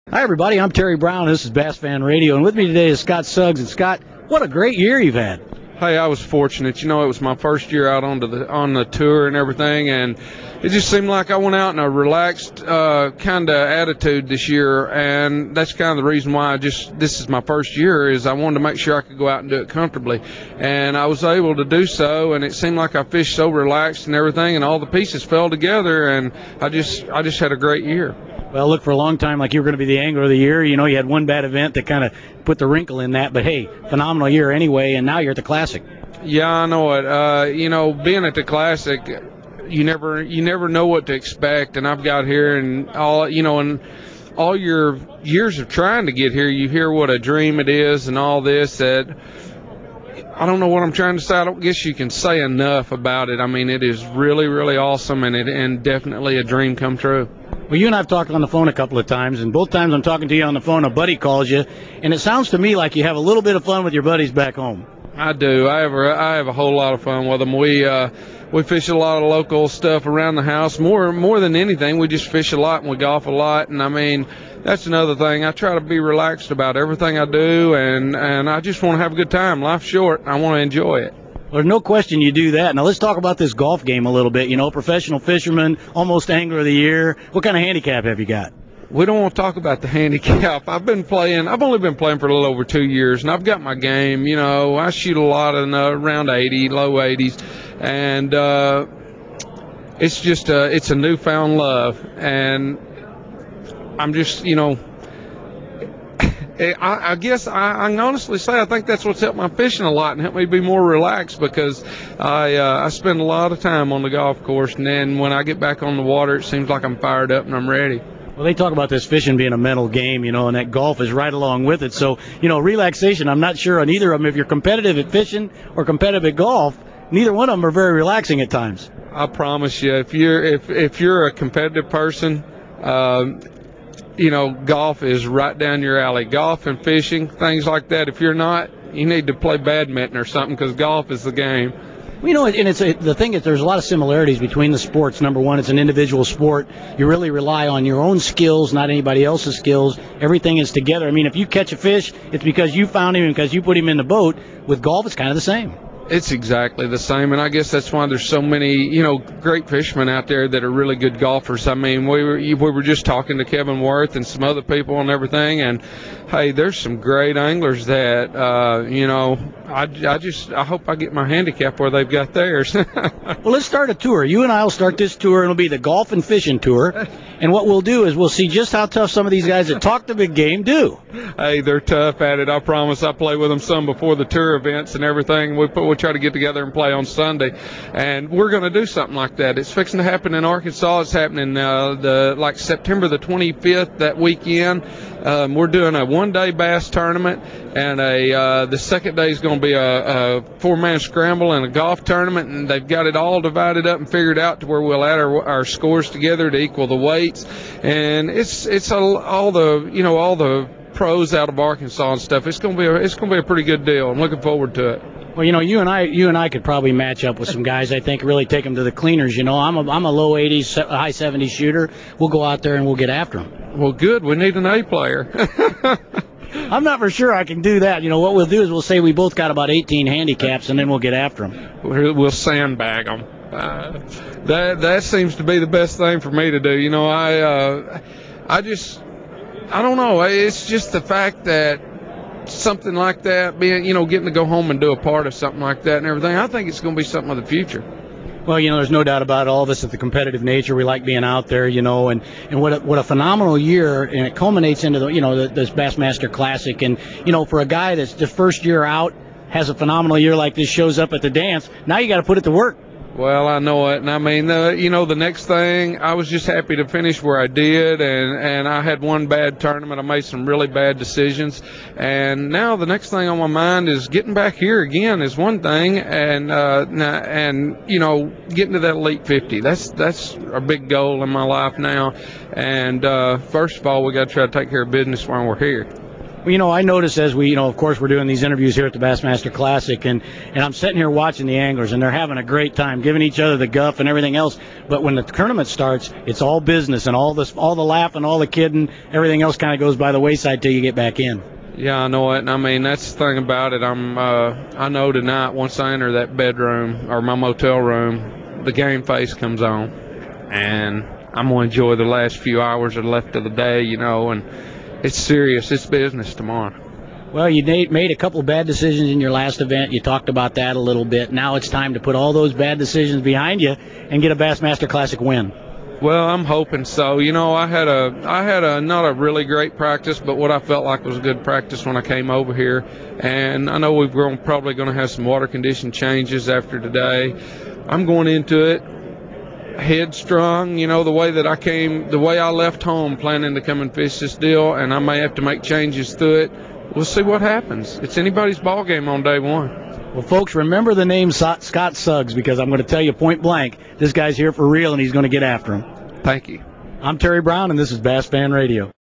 Hi, everybody. I'm Terry Brown. This is Bass Fan Radio, and with me today is Scott Suggs. And Scott, what a great year you've had. Hey, I was fortunate. It was my first year out on the tour and everything, and it just seemed like I went out in a relaxed kind of attitude this year, and that's kind of the reason why this is my first year, is I wanted to make sure I could go out and do it comfortably, and I was able to do so, and it seemed like I fished so relaxed and everything, and all the pieces fell together, and I just had a great year. Well, look, for a long time like you were going to be the angler of the year. You had one bad event that kind of put the wrinkle in that, but hey, phenomenal year anyway, and now you're at the Classic. Yeah, I know it. Being at the Classic, you never know what to expect, and I've got here and all your years of trying to get here, you hear what a dream it is and all this. That I don't know what I'm trying to say. I don't guess you can say enough about it. I mean, it is really, really awesome, and definitely a dream come true. Well, you and I have talked on the phone a couple of times, and both times I'm talking to you on the phone, a buddy calls you, and it sounds to me like you have a little bit of fun with your buddies back home. I do. I have a whole lot of fun with them. We fish a lot of local stuff around the house. More than anything, we just fish a lot and we golf a lot. And I mean, that's another thing. I try to be relaxed about everything I do, and I just want to have a good time. Life's short. I want to enjoy it. Well, there's no question you do that. Now let's talk about this golf game a little bit. Professional fisherman, almost angler of the year. What kind of handicap have you got? We don't want to talk about the handicap. I've only been playing for a little over 2 years, and I've got my game. I shoot a lot in around 80, low 80s, and it's a newfound love, and I'm just, I guess I can honestly say I think that's what's helped my fishing a lot and helped me be more relaxed, because I spend a lot of time on the golf course, and then when I get back on the water, it seems like I'm fired up and I'm ready. Well, they talk about this fishing being a mental game, and that golf is right along with it. So, relaxation, I'm not sure on either of them. If you're competitive at fishing or competitive at golf, neither one of them are very relaxing at times. I promise you, if you're a competitive person, golf is right down your alley. Golf and fishing, things like that. If you're not, you need to play badminton or something, because golf is the game. And the thing is, there's a lot of similarities between the sports. Number one, it's an individual sport. You really rely on your own skills, not anybody else's skills. Everything is together. I mean, if you catch a fish, it's because you found him and because you put him in the boat. With golf, it's kind of the same. It's exactly the same, and I guess that's why there's so many, great fishermen out there that are really good golfers. I mean, we were just talking to Kevin Worth and some other people and everything, and hey, there's some great anglers that, I hope I get my handicap where they've got theirs. Well, let's start a tour. You and I will start this tour, and it'll be the golf and fishing tour. And what we'll do is we'll see just how tough some of these guys that talk the big game do. Hey, they're tough at it. I promise. I play with them some before the tour events and everything. We'll try to get together and play on Sunday, and we're going to do something like that. It's fixing to happen in Arkansas. It's happening September the 25th, that weekend. We're doing a one-day bass tournament, and the second day is going to be a four-man scramble and a golf tournament, and they've got it all divided up and figured out to where we'll add our scores together to equal the weights, and it's all the pros out of Arkansas and stuff. It's going to be a pretty good deal. I'm looking forward to it. Well, you and I could probably match up with some guys. I think really take them to the cleaners. I'm a low 80s, high 70s shooter. We'll go out there and we'll get after them. Well, good. We need an A player. I'm not for sure I can do that. What we'll do is we'll say we both got about 18 handicaps, and then we'll get after them. We'll sandbag them. That seems to be the best thing for me to do. I don't know. It's just the fact that something like that, getting to go home and do a part of something like that and everything, I think it's going to be something of the future. Well, there's no doubt about it. All of us at the competitive nature, we like being out there, and what a phenomenal year, and it culminates into this Bassmaster Classic, and for a guy that's the first year out has a phenomenal year like this, shows up at the dance. Now you got to put it to work. Well, I know it, and I mean, the next thing, I was just happy to finish where I did, and I had one bad tournament. I made some really bad decisions, and now the next thing on my mind is getting back here again is one thing, and getting to that Elite 50. That's a big goal in my life now, and first of all, we got to try to take care of business while we're here. Well, I noticed as we, of course, we're doing these interviews here at the Bassmaster Classic, and I'm sitting here watching the anglers, and they're having a great time, giving each other the guff and everything else. But when the tournament starts, it's all business, and all the laughing, all the kidding, everything else kind of goes by the wayside till you get back in. Yeah, I know it. And I mean, that's the thing about it. I know tonight, once I enter that bedroom or my motel room, the game face comes on, and I'm gonna enjoy the last few hours that are left of the day, and it's serious. It's business tomorrow. Well, you made a couple bad decisions in your last event. You talked about that a little bit. Now it's time to put all those bad decisions behind you and get a Bassmaster Classic win. Well, I'm hoping so. I had a not a really great practice, but what I felt like was a good practice when I came over here. And I know probably going to have some water condition changes after today. I'm going into it headstrong, the way I left home planning to come and fish this deal, and I may have to make changes to it. We'll see what happens. It's anybody's ball game on day one. Well, folks, remember the name Scott Suggs, because I'm going to tell you point blank, this guy's here for real, and he's going to get after him. Thank you. I'm Terry Brown, and this is Bass Fan Radio.